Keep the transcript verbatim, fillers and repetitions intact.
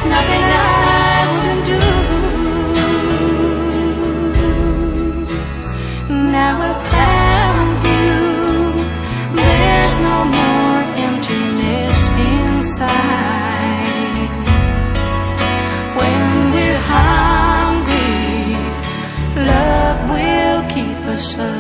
nothing I wouldn't do. Now I found you. There's no more emptiness inside. When we're hungry, love will keep us alive.